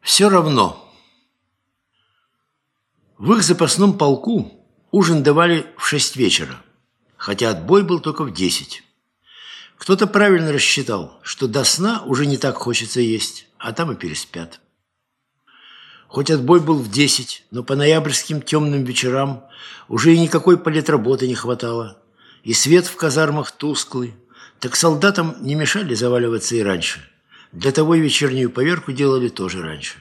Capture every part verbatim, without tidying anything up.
Все равно. В их запасном полку ужин давали в шесть вечера, хотя отбой был только в десять. Кто-то правильно рассчитал, что до сна уже не так хочется есть, а там и переспят. Хоть отбой был в десять, но по ноябрьским темным вечерам уже и никакой политработы не хватало, и свет в казармах тусклый, так солдатам не мешали заваливаться и раньше. Для того и вечернюю поверку делали тоже раньше.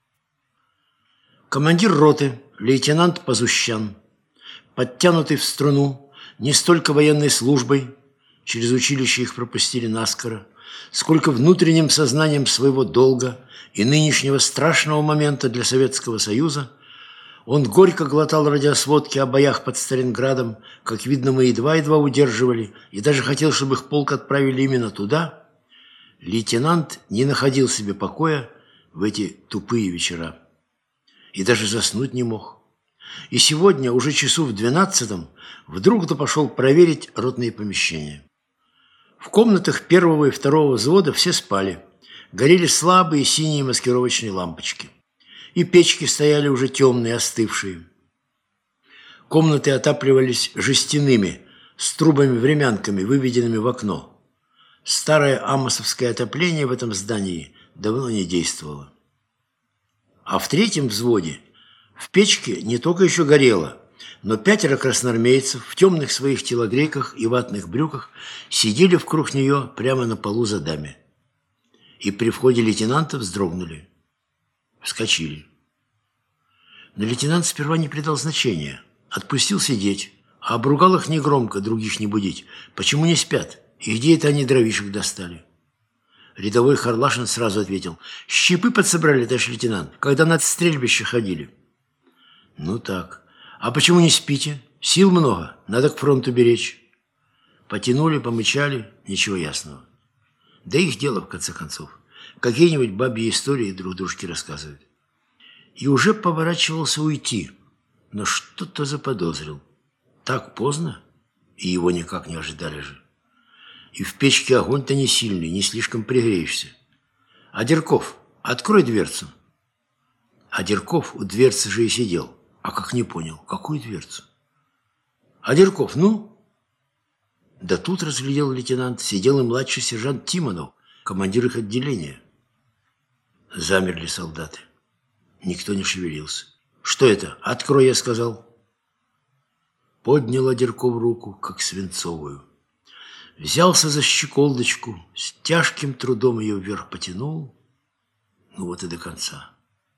Командир роты, лейтенант Пазущан, подтянутый в струну, не столько военной службой, через училище их пропустили наскоро, сколько внутренним сознанием своего долга и нынешнего страшного момента для Советского Союза, он горько глотал радиосводки о боях под Сталинградом, как видно, мы едва-едва удерживали, и даже хотел, чтобы их полк отправили именно туда. Лейтенант не находил себе покоя в эти тупые вечера и даже заснуть не мог. И сегодня, уже часу в двенадцатом, вдруг-то пошел проверить ротные помещения. В комнатах первого и второго взвода все спали. Горели слабые синие маскировочные лампочки. И печки стояли уже темные, остывшие. Комнаты отапливались жестяными, с трубами-времянками, выведенными в окно. Старое амосовское отопление в этом здании давно не действовало. А в третьем взводе в печке не только еще горело, но пятеро красноармейцев в темных своих телогрейках и ватных брюках сидели вокруг нее прямо на полу задами. И при входе лейтенанта вздрогнули. Вскочили. Но лейтенант сперва не придал значения. Отпустил сидеть, а обругал их негромко, других не будить. Почему не спят? И где это они дровишек достали? Рядовой Харлашин сразу ответил: «Щипы подсобрали, товарищ лейтенант, когда на стрельбище ходили». «Ну так. А почему не спите? Сил много, надо к фронту беречь». Потянули, помычали, ничего ясного. Да их дело, в конце концов. Какие-нибудь бабьи истории друг дружке рассказывают. И уже поворачивался уйти, но что-то заподозрил. Так поздно, и его никак не ожидали же. И в печке огонь-то не сильный, не слишком пригреешься. «Одерков, открой дверцу». Одерков у дверцы же и сидел. А как не понял, какую дверцу? «Одерков, ну?» Да тут разглядел лейтенант, сидел и младший сержант Тимонов, командир их отделения. Замерли солдаты. Никто не шевелился. «Что это? Открой», я сказал. Поднял Одерков руку, как свинцовую. Взялся за щеколдочку, с тяжким трудом ее вверх потянул. Ну вот и до конца.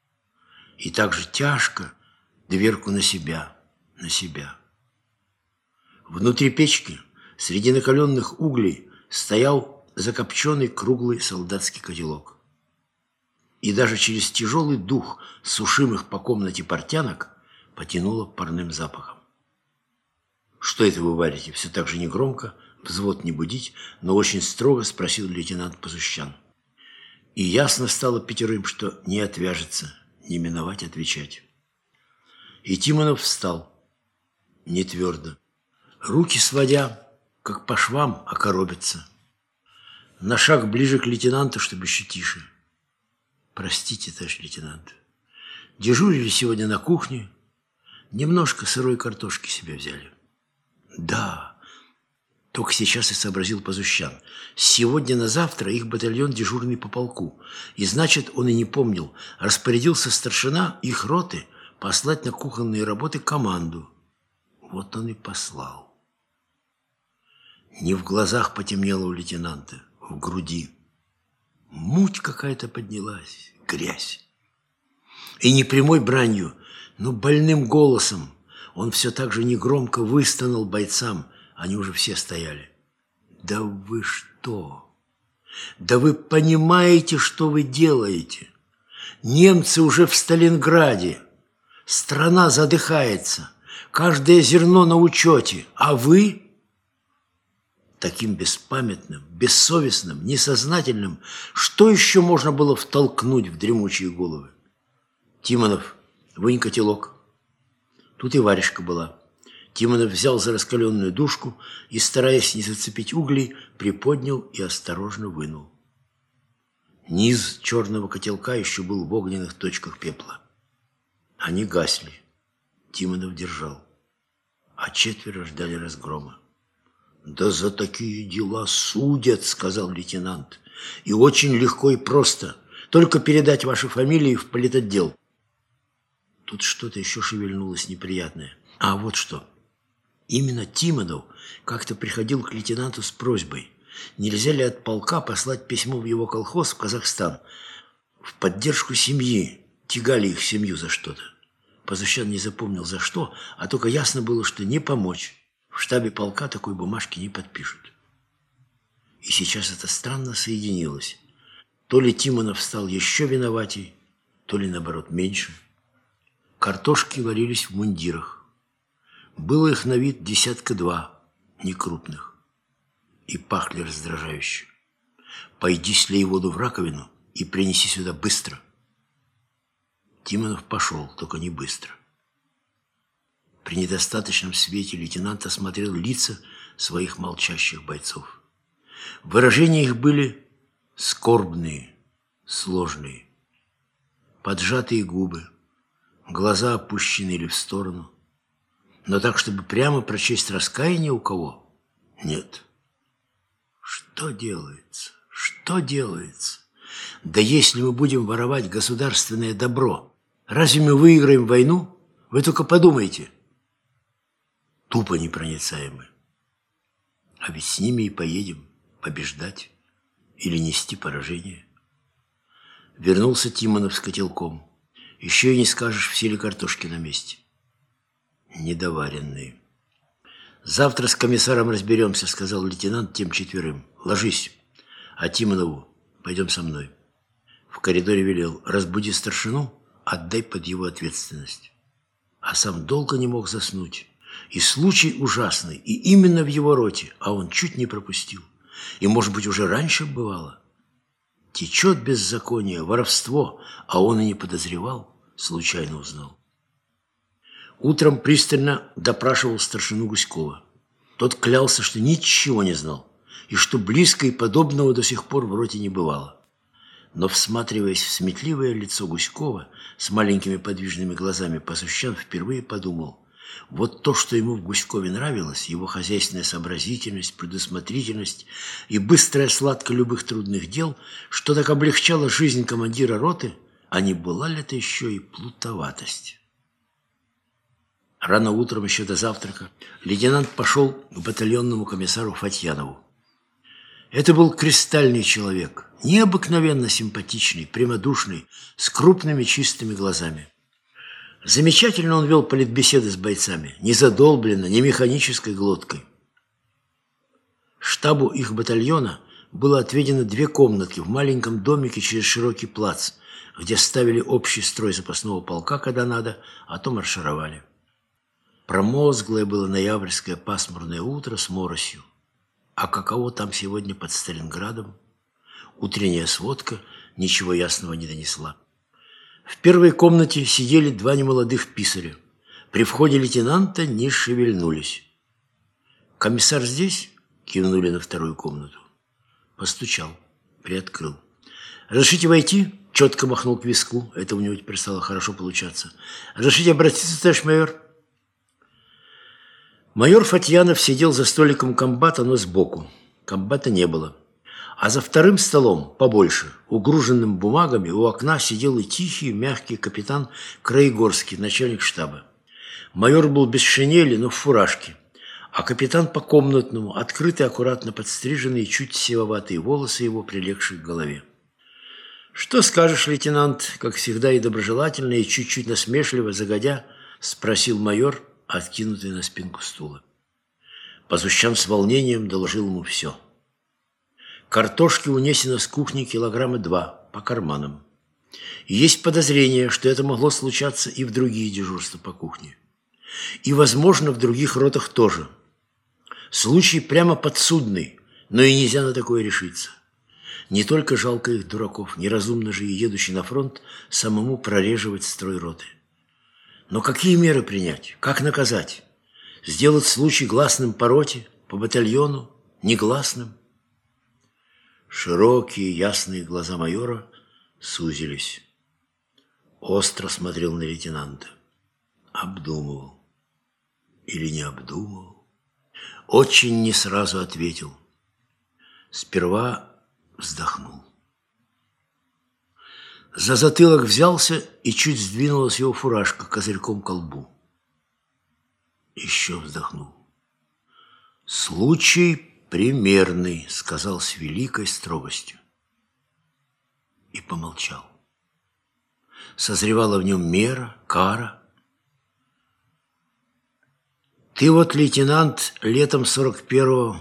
И так же тяжко дверку на себя, на себя. Внутри печки, среди накаленных углей, стоял закопченный круглый солдатский котелок. И даже через тяжелый дух сушимых по комнате портянок потянуло парным запахом. «Что это вы варите?» Все так же негромко, взвод не будить, но очень строго спросил лейтенант Пазущан. И ясно стало пятерым, что не отвяжется, не миновать отвечать. И Тимонов встал, не твердо, руки сводя, как по швам окоробятся. На шаг ближе к лейтенанту, чтобы еще тише. «Простите, товарищ лейтенант, дежурили сегодня на кухне, немножко сырой картошки себе взяли». «Да». Только сейчас и сообразил Пазущан. Сегодня на завтра их батальон дежурный по полку. И значит, он и не помнил. Распорядился старшина их роты послать на кухонные работы команду. Вот он и послал. Не в глазах потемнело у лейтенанта, в груди. Муть какая-то поднялась, грязь. И не прямой бранью, но больным голосом он все так же негромко выстонал бойцам. Они уже все стояли. «Да вы что? Да вы понимаете, что вы делаете? Немцы уже в Сталинграде. Страна задыхается. Каждое зерно на учете. А вы...» Таким беспамятным, бессовестным, несознательным, что еще можно было втолкнуть в дремучие головы? «Тимонов, вынь котелок». Тут и варежка была. Тимонов взял за раскаленную дужку и, стараясь не зацепить углей, приподнял и осторожно вынул. Низ черного котелка еще был в огненных точках пепла. Они гасли. Тимонов держал, а четверо ждали разгрома. «Да за такие дела судят», — сказал лейтенант. «И очень легко и просто. Только передать ваши фамилии в политотдел». Тут что-то еще шевельнулось неприятное. А вот что. Именно Тимонов как-то приходил к лейтенанту с просьбой, нельзя ли от полка послать письмо в его колхоз в Казахстан в поддержку семьи. Тягали их семью за что-то. Пазущан не запомнил за что, а только ясно было, что не помочь. В штабе полка такой бумажки не подпишут. И сейчас это странно соединилось. То ли Тимонов стал еще виноватей, то ли, наоборот, меньше. Картошки варились в мундирах. Было их на вид десятка два, некрупных. И пахли раздражающе. «Пойди слей воду в раковину и принеси сюда быстро». Тимонов пошел, только не быстро. При недостаточном свете лейтенант осмотрел лица своих молчащих бойцов. Выражения их были скорбные, сложные. Поджатые губы, глаза опущены или в сторону. Но так, чтобы прямо прочесть раскаяние у кого? Нет. Что делается? Что делается? Да если мы будем воровать государственное добро, разве мы выиграем войну? Вы только подумайте. Тупо непроницаемы. А ведь с ними и поедем побеждать или нести поражение. Вернулся Тимонов с котелком. Еще и не скажешь, все ли картошки на месте. Недоваренные. «Завтра с комиссаром разберемся», — сказал лейтенант тем четверым. «Ложись. А Тимонову пойдем со мной». В коридоре велел: «Разбуди старшину, отдай под его ответственность». А сам долго не мог заснуть. И случай ужасный, и именно в его роте, а он чуть не пропустил. И, может быть, уже раньше бывало. Течет беззаконие, воровство, а он и не подозревал, случайно узнал. Утром пристально допрашивал старшину Гуськова. Тот клялся, что ничего не знал, и что близко и подобного до сих пор в роте не бывало. Но, всматриваясь в сметливое лицо Гуськова с маленькими подвижными глазами, Пазущан впервые подумал: вот то, что ему в Гуськове нравилось, его хозяйственная сообразительность, предусмотрительность и быстрая сладка любых трудных дел, что так облегчало жизнь командира роты, а не была ли это еще и плутоватость? Рано утром, еще до завтрака, лейтенант пошел к батальонному комиссару Фатьянову. Это был кристальный человек, необыкновенно симпатичный, прямодушный, с крупными чистыми глазами. Замечательно он вел политбеседы с бойцами, не задолбленно, не механической глоткой. Штабу их батальона было отведено две комнатки в маленьком домике через широкий плац, где ставили общий строй запасного полка, когда надо, а то маршировали. Промозглое было ноябрьское пасмурное утро с моросью. А каково там сегодня под Сталинградом? Утренняя сводка ничего ясного не донесла. В первой комнате сидели два немолодых писаря. При входе лейтенанта не шевельнулись. «Комиссар здесь?» – кивнули на вторую комнату. Постучал, приоткрыл. «Разрешите войти?» – четко махнул к виску. Это у него теперь стало хорошо получаться. «Разрешите обратиться, товарищ майор?» Майор Фатьянов сидел за столиком комбата, но сбоку. Комбата не было. А за вторым столом, побольше, угруженным бумагами, у окна сидел и тихий, мягкий капитан Краегорский, начальник штаба. Майор был без шинели, но в фуражке, а капитан по-комнатному, открытый, аккуратно подстриженные, чуть сивоватые волосы его, прилегшие к голове. «Что скажешь, лейтенант?» – как всегда и доброжелательно, и чуть-чуть насмешливо, загодя, спросил майор, откинутый на спинку стула. Пазущан с волнением доложил ему все. Картошки унесено с кухни килограмма два по карманам. И есть подозрение, что это могло случаться и в другие дежурства по кухне. И, возможно, в других ротах тоже. Случай прямо подсудный, но и нельзя на такое решиться. Не только жалко их дураков, неразумно же и едущий на фронт самому прореживать строй роты. Но какие меры принять? Как наказать? Сделать случай гласным по роте, по батальону, негласным? Широкие ясные глаза майора сузились. Остро смотрел на лейтенанта. Обдумывал. Или не обдумывал. Очень не сразу ответил. Сперва вздохнул. За затылок взялся, и чуть сдвинулась его фуражка козырьком к лбу. Еще вздохнул. «Случай примерный», — сказал с великой строгостью. И помолчал. Созревала в нем мера, кара. «Ты вот, лейтенант, летом сорок первого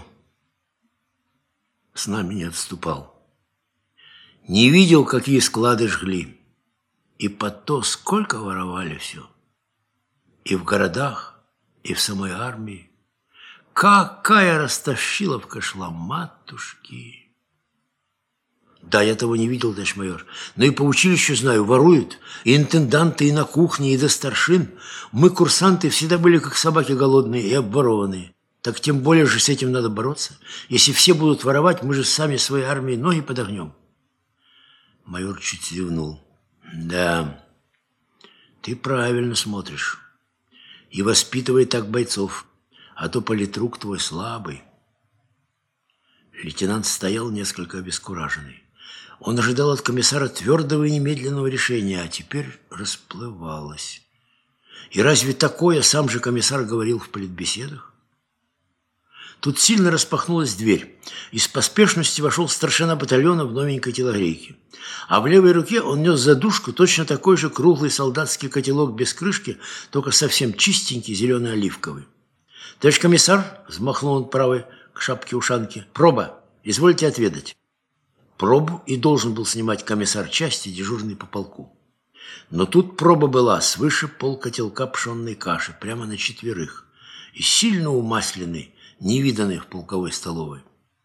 с нами не отступал. Не видел, какие склады жгли. И под то сколько воровали все. И в городах, и в самой армии. Какая растащиловка шла, матушки!» «Да, я того не видел, товарищ майор. Но и по училищу знаю, воруют. И интенданты, и на кухне, и до старшин. Мы, курсанты, всегда были как собаки голодные и обворованные. Так тем более же с этим надо бороться. Если все будут воровать, мы же сами своей армией ноги подогнем». Майор чуть зевнул. «Да, ты правильно смотришь. И воспитывай так бойцов, а то политрук твой слабый». Лейтенант стоял несколько обескураженный. Он ожидал от комиссара твердого и немедленного решения, а теперь расплывалось. И разве такое сам же комиссар говорил в политбеседах? Тут сильно распахнулась дверь. Из поспешности вошел старшина батальона в новенькой телогрейке. А в левой руке он нес задушку, точно такой же круглый солдатский котелок без крышки, только совсем чистенький, зелено-оливковый. «Товарищ комиссар», — взмахнул он правой к шапке-ушанке, — «проба, извольте отведать». Пробу и должен был снимать комиссар части, дежурный по полку. Но тут проба была свыше полкотелка пшенной каши, прямо на четверых, и сильно умасленной, невиданной в полковой столовой.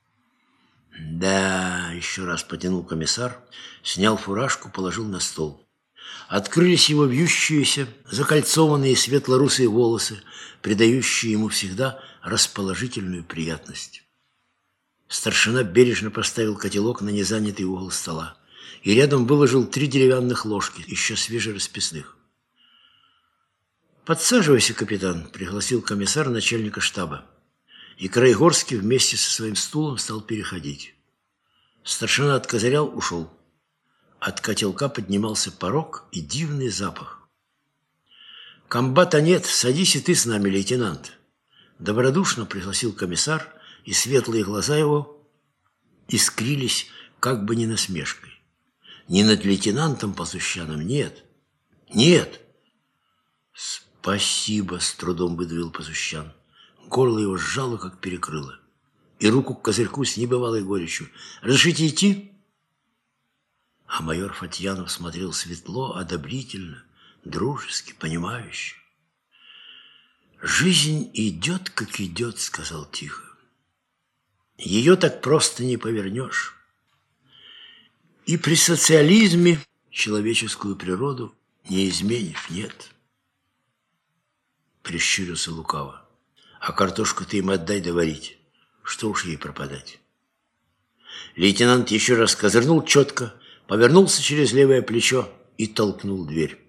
«Да», — еще раз потянул комиссар, снял фуражку, положил на стол. Открылись его вьющиеся, закольцованные светло-русые волосы, придающие ему всегда расположительную приятность. Старшина бережно поставил котелок на незанятый угол стола и рядом выложил три деревянных ложки, еще свежерасписных. «Подсаживайся, капитан», — пригласил комиссар начальника штаба. И Краегорский вместе со своим стулом стал переходить. Старшина откозырял, ушел. От котелка поднимался порог и дивный запах. «Комбата нет, садись и ты с нами, лейтенант», — добродушно пригласил комиссар, и светлые глаза его искрились как бы не насмешкой. Не над лейтенантом Пасущаном, нет, нет. «Спасибо», — с трудом выдавил Пасущан. Горло его сжало, как перекрыло, и руку к козырьку с небывалой горечью. «Разрешите идти?» А майор Фатьянов смотрел светло, одобрительно, дружески, понимающе. «Жизнь идет, как идет», — сказал тихо. «Ее так просто не повернешь. И при социализме человеческую природу не изменишь, нет». Прищурился лукаво. «А картошку ты им отдай доварить. Что уж ей пропадать». Лейтенант еще раз козырнул четко, повернулся через левое плечо и толкнул дверь.